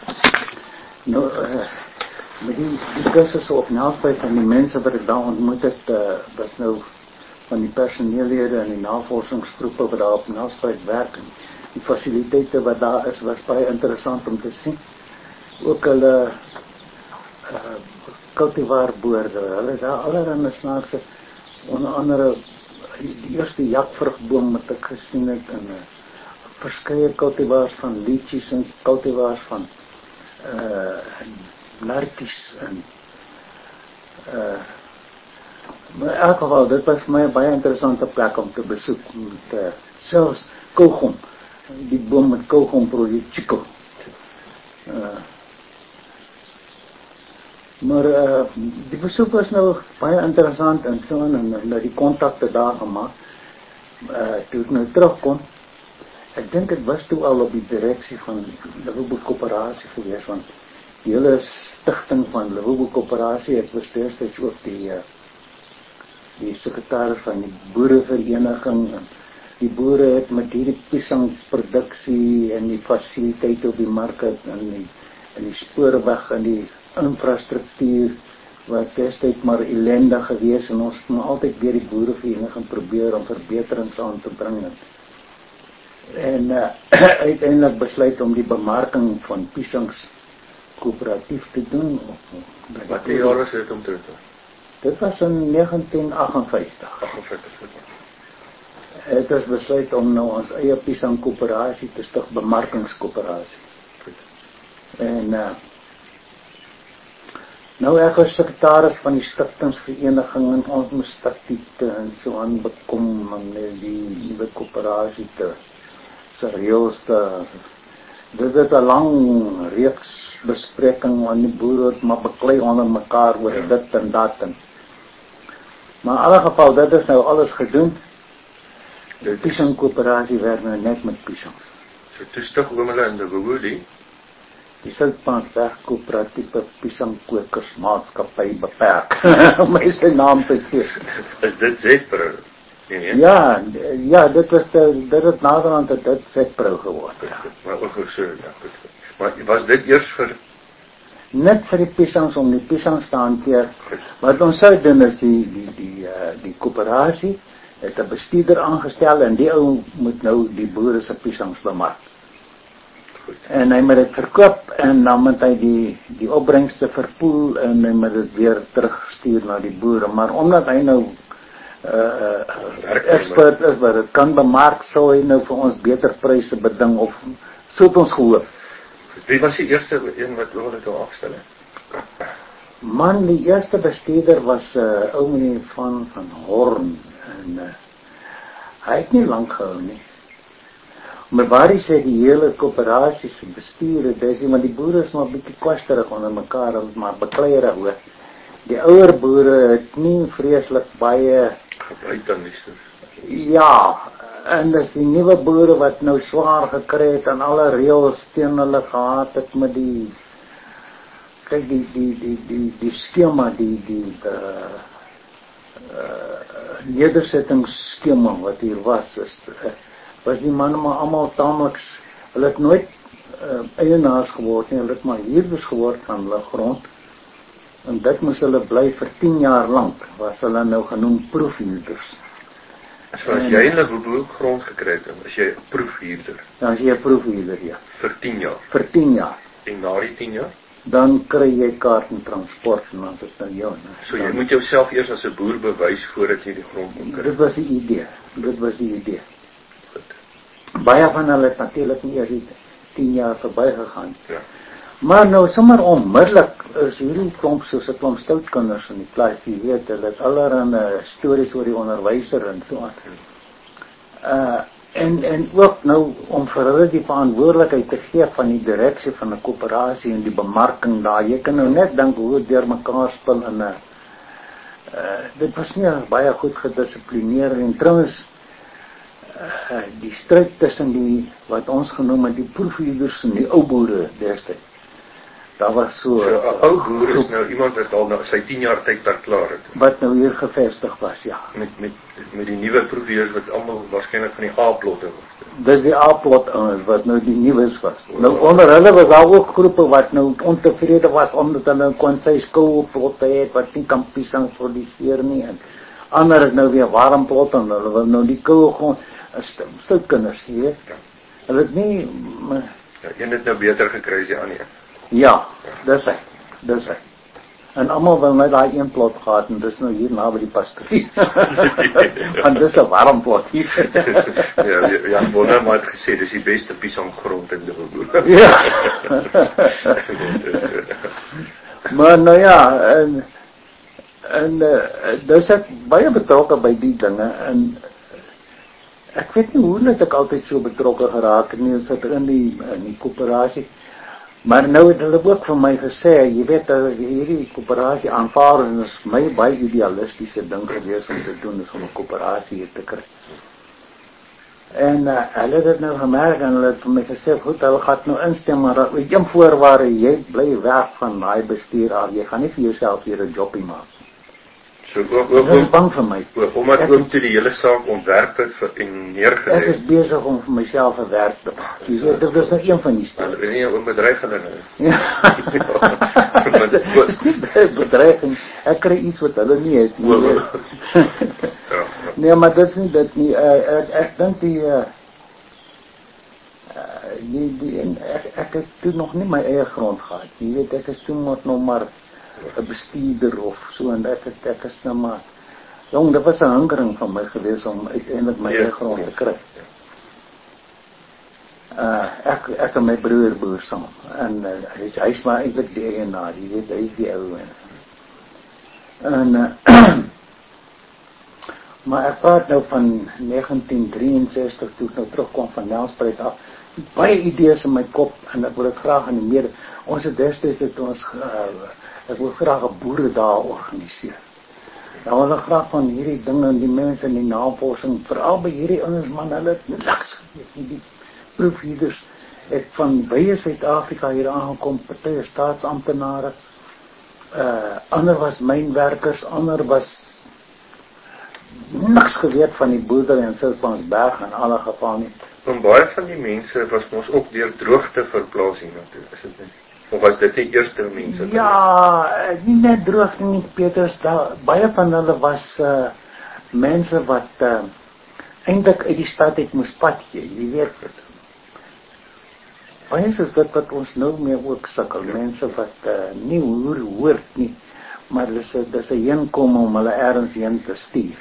Nou, met die kursusse op Nelspruit van die mense wat ek daar ontmoet het, was nou van die personeellede en die navorsingsgroepe wat daar op Nelspruit werk. Die fasiliteite wat daar is, was baie interessant om te sien. Ook hulle cultivarboorde, hulle daar allerhande snaakse, onder andere die eerste jakvrugboom wat ek gesien het, en verskeie cultivars van lychees en cultivars van narkies en maar in elk geval, dit was vir my 'n baie interessante plek om te besoek, met selfs kougom, die boom met kougom projek Chico. Maar die besoek was nou baie interessant en so en die kontakte daar gemaak. Toe ek nou terugkom, ek dink dit was toe al op die direksie van Liverpool Koöperasie gewees, want die hele stigting van Liverpool Koöperasie, ek was destyds ook die sekretaris van die boerevereniging, en die boere het met hierdie piesangproduksie en die fasiliteite op die market en die spoorweg en die infrastruktuur wat destyds maar ellendig gewees, en ons het maar altyd weer die boerevereniging probeer om verbeterings aan te bring en uiteindelik besluit om die bemarking van piesangs koöperatief te doen. Wat die jaar was dit om te doen? Dit was in 1958. Het is besluit om nou ons eie piesangkoöperasie te stig, bemarkingskoöperasie. En nou ek was sekretaris van die stigtingsvereniging en ons moes statute en so aan bekom om die nuwe koöperasie te reëls te. Dit het 'n lang reeks bespreking aan die boere het maar beklei onder mekaar oor dit en dat en. Maar in alle geval, dit is nou alles gedoen. Die piesangkoöperasie werk nou net met piesangs. So toe stig oom hulle in Liverpool die Siltpansberg Koöperatiewe Piesangkwekersmaatskappy beperk. Om my sy naam te gee. Is dit Zetpro? Nee. Ja, dit het naderhand dit Zetpro geword. Ja. Maar ook so, ja, goed. Maar was dit eers vir? Net vir die piesangs, om die piesangs te hanteer. Wat ons sou doen is die koöperasie het 'n bestuurder aangestel en die ou moet nou die boere se piesangs bemark. En hy moet dit verkoop en dan moet hy die opbrengste verpoel en hy moet dit weer terugstuur na die boere. Maar omdat hy nou expert is wat dit kan bemark, sou hy nou vir ons beter pryse beding of so het ons gehoop. Wie was die eerste een wat dit wou afstel? Man, die eerste bestuurder was ou meneer van Horn en hy het nie lank gehou nie. Maar waar hy sê die hele koöperasie se bestuur, dis want die boere is maar 'n bietjie kwasterig onder mekaar, maar bekleierig hoor. Die ouer boere het nie vreeslik baie gebruik aan die ja, en dis die nuwe boere wat nou swaar gekry het en alle reëls teen hulle gehad het met die kyk die skema, die nedersettingsskema wat hier was die manne maar almal taamliks, hulle het nooit eienaars geword nie, hulle het maar huurders geword van hulle grond, en dit moes hulle bly vir 10 jaar lank, was hulle nou genoem proefhuurders. So as jy in 'n grond gekry het, as jy 'n proefhuurder? Dan as jy 'n proefhuurder, ja. Vir 10 jaar? Vir 10 jaar. En na die 10 jaar? Dan kry jy kaart en transport en dan is dit nou jou. So jy moet jouself eers as 'n boer bewys voordat jy die grond kon kry? Dit was die idee. Baie van hulle het natuurlik nie eers 10 jaar verby gegaan. Ja. Maar nou sommer onmiddellik is hierdie klomp soos 'n klomp stoutkinders in die klas, jy weet, hulle het allerhande stories oor die onderwyser en so aan. En ook nou om vir hulle die verantwoordelikheid te gee van die direksie van 'n koöperasie en die bemarking daar. Jy kan nou net dink hoe dit deurmekaar spil en dit was nie baie goed gedissiplineer en trouens die stryd tussen die wat ons genoem het die proefhuurders en die ou boere destyds Daar was so 'n ou boer is nou iemand wat al na sy 10 jaar tyd daar klaar het. wat nou hier gevestig was, ja. Met die nuwe proefiers wat almal waarskynlik van die A-plotte was. Dis die A-plot wat nou die nuus was. Nou onder hulle was daar ook groepe wat nou ontevrede was omdat hulle kon sy skoolplotte het wat nie kan piesang produseer nie en ander het nou weer warm plotte en hulle wil nou die koue grond stout kinders, jy weet. Hulle het nie Ja, een het nou beter gekry as die ander. ja, dis hy. En almal wil net daai een plot gehad en dis nou hier naby die pastorie. Want dis 'n warm plot hier. Ja, Bonham het gesê dis die beste piesanggrond in die wêreld. Ja. Maar nou ja, en dis ek baie betrokke by die dinge en ek weet nie hoe net ek altyd so betrokke geraak het nie, sit in die koöperasie. Maar nou het hulle ook van my gesê, jy weet, hierdie koöperasie aanvaarding is my baie idealistiese ding gewees om te doen, is om 'n koöperasie te kry. En hulle het dit nou gemerk en hulle het vir my gesê, goed, hulle gaan nou instem, maar met een voorwaarde, jy bly weg van daai bestuur af, jy gaan nie vir jouself hier 'n jobbie maak. So Dit is bang vir my. Omdat oom toe die hele saak ontwerp het en neergelê. Ek is besig om vir myself 'n werk te maak. Jy weet, dit is nou een van die stelle. Hulle nie 'n bedreiging hulle. Ja. Dit is nie 'n bedreiging. Ek kry iets wat hulle nie het nie. Nee, maar dit is nie dit nie. Ek dink ek het toe nog nie my eie grond gehad. Jy weet, ek is toe nog maar 'n bestuurder of so en ek is nou maar jong, dit was 'n hungering van my gewees om uiteindelik my eie grond te kry. Ek en my broer boer saam en hy's maar eintlik die eienaar, jy weet, hy's die ou en maar ek praat nou van 1963 toe ek nou terugkom van Nelspruit af. Baie idees in my kop en ek wil dit graag aan die mede. Ons het destyds ek wil graag 'n boeredag organiseer. Nou wil ek graag van hierdie dinge en die mense in die navorsing, veral by hierdie ouens man, hulle het niks geweet nie. Die proefleiders het van baie Suid-Afrika hier aangekom, party staatsamptenare, ander was mynwerkers, ander was niks geweet van die boerdery in Soutpansberg in alle geval nie. Want baie van die mense was ons ook deur droogte verplaas hiernatoe, is dit nie? Of was dit die eerste mense? Ja, nie net droogte nie, Peters, baie van hulle was mense wat eintlik uit die stad het moes pad gee, jy weet het. Baie soos dit wat ons nou mee ook sukkel, mense wat nie hoort nie, maar dis 'n heenkom om hulle ergens heen te stuur.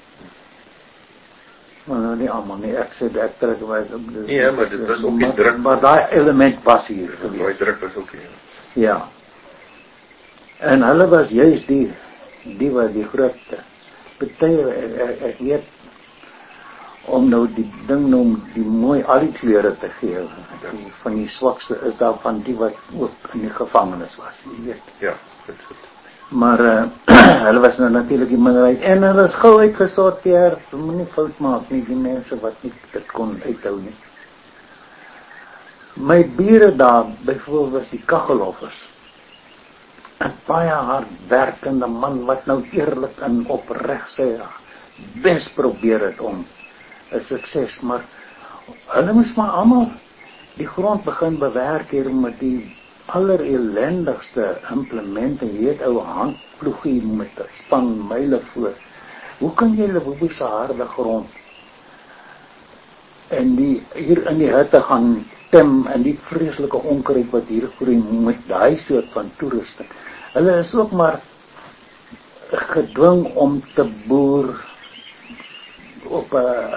Maar nou nie almal nie, ek sê ek trek my ja, maar dit was ook die druk. Maar daai element was hier gewees. Daai druk was ook hier. Ja. En hulle was juist die wat die grootste. Party ek weet om nou die ding nou die mooi al die kleure te gee. Van die swakste is daar van die wat ook in die gevangenis was, jy weet. Ja, goed. Maar hulle was nou natuurlik die minderheid en hulle is gou uitgesorteer, moenie fout maak nie, die mense wat nie dit kon uithou nie. My bure daar, byvoorbeeld was die Kageloffers. 'n baie hardwerkende man wat nou eerlik en opreg sê, bes probeer het om 'n sukses, maar hulle moes maar almal die grond begin bewerk hier met die allerellendigste implemente, jy weet, ou handploegie met 'n span myle voor. Hoe kan jy Limpopo se harde grond en hier in die hutte gaan tem en die vreeslike onkruid wat hier groei met daai soort van toerusting. Hulle is ook maar gedwing om te boer op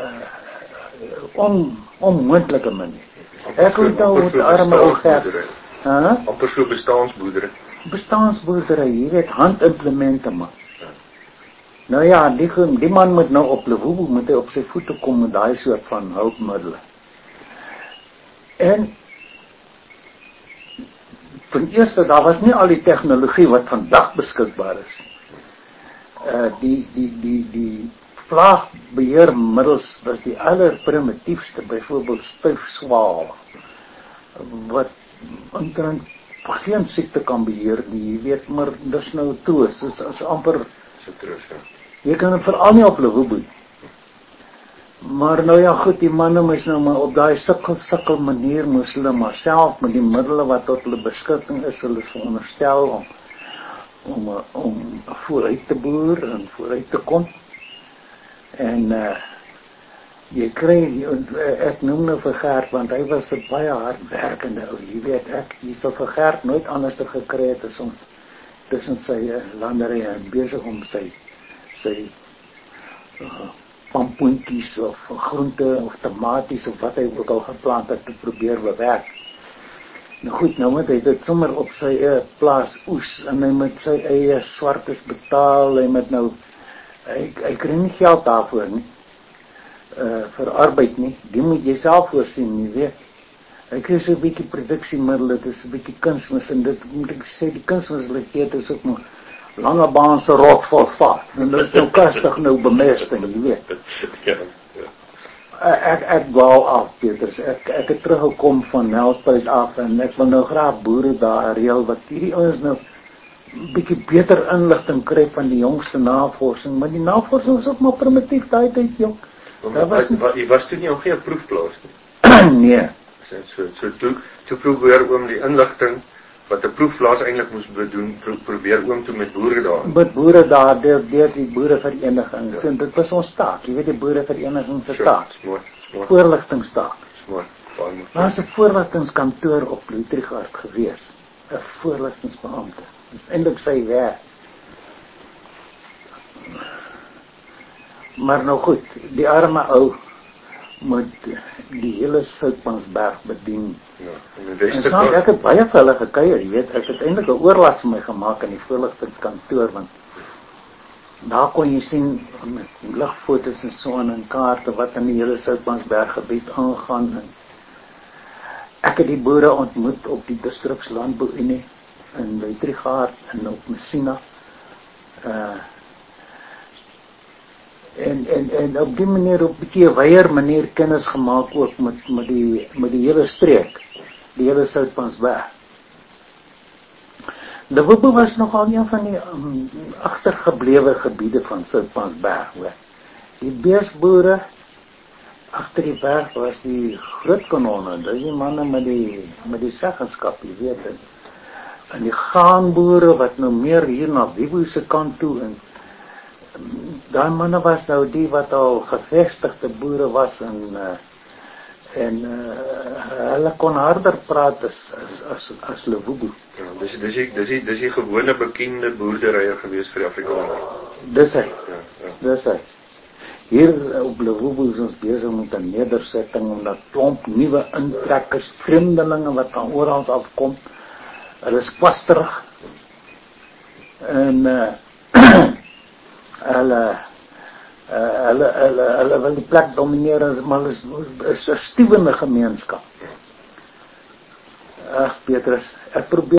'n onmoontlike manier. Ek onthou hoe arme ou Gert, amper so bestaansboerdery, jy weet, handimplemente man. Nou ja, die man moet nou op Limpopo, moet hy op sy voete kom met daai soort van hulpmiddels. En ten eerste, daar was nie al die tegnologie wat vandag beskikbaar is. Die vlaagbeheermiddels was die allerprimitiefste, byvoorbeeld stuifswaal, wat omtrent geen siekte kan beheer nie, jy weet, maar dis nou troos, dit is amper, jy kan het veral nie op Lewoebo. Maar nou ja goed, die manne moes nou maar op daai sukkel manier moes hulle maar self met die middele wat tot hulle beskikking is, hulle veronderstel om vooruit te boer en vooruit te kom. En jy kry, ek noem nou vir Gert, want hy was 'n baie hardwerkende ou, jy weet, ek het vir Gert nooit anders te gekry het as om tussen sy landerye en besig om sy pampoentjies of groente of tomaties of wat hy ook al geplant het te probeer bewerk. Nou goed, nou moet hy dit sommer op sy plaas oes en hy moet sy eie swartes betaal, hy moet nou, hy kry nie geld daarvoor nie, vir arbeid nie, die moet jy self voorsien, jy weet. Hy kry so 'n bietjie produksiemiddel, dit is 'n bietjie kunsmis en dit moet ek sê, die kunsmislikheid is ook nog Langebaanse rotfosfaat, en dit is nou kastig nou bemesting, jy weet. Ek wou af, Peters, ek het teruggekom van Nelspruit af, en ek wil nou graag boere daar reël, wat hierdie ouens nou bietjie beter inligting kry van die jongste navorsing, maar die navorsing is ook maar primitief daai tyd, jong. Jy was toe nie al geen proefplaas nie? Nee. So toe probeer oom die inligting, wat 'n proefplaas eintlik moes bedoen, probeer oom toe met boere daar. Met boere daar, deur die boerevereniging. So, dit was ons taak, jy weet die boerevereniging se taak. Voorligtingstaak. Daar was 'n voorligtingskantoor op Lutrigaard gewees, 'n voorligtingsbeampte. Dis eintlik sy werk. Maar nou goed, die arme ou moet die hele Soutpansberg bedien. En ek het baie vir hulle gekuier, jy weet, ek het eintlik 'n oorlas vir my gemaak in die voorligtingskantoor, want daar kon jy sien met ligfoto's en so en kaarte wat in die hele Soutpansberg gebied aangaan. En ek het die boere ontmoet op die distrikslandbouunie in Lutrigaard en op Messina. En op die manier, op 'n bietjie 'n wyeer manier kennis gemaak ook met die hele streek, die hele Soutpansberg. Lewoebo was nogal een van die agtergeblewe gebiede van Soutpansberg, hoor. Die beesboere agter die berg was die groot kanonne, dis die manne met die seggenskap, jy weet het. En die graanboere wat nou meer hier na Wibo se kant toe, en daai manne was nou die wat al gevestigde boere was en hulle kon harder praat as Lewoebo. Ja, dis die gewone bekende boerderye gewees vir die Afrikaner. Dis hy. Dis hy. Hier op Lewoebo is ons besig met 'n nedersetting omdat klomp nuwe intrekkers, vreemdelinge wat van oral afkom. Hulle is kwasterig. En hulle wil die plek domineer, maar is 'n stuwende gemeenskap. Ag Petrus, ek probeer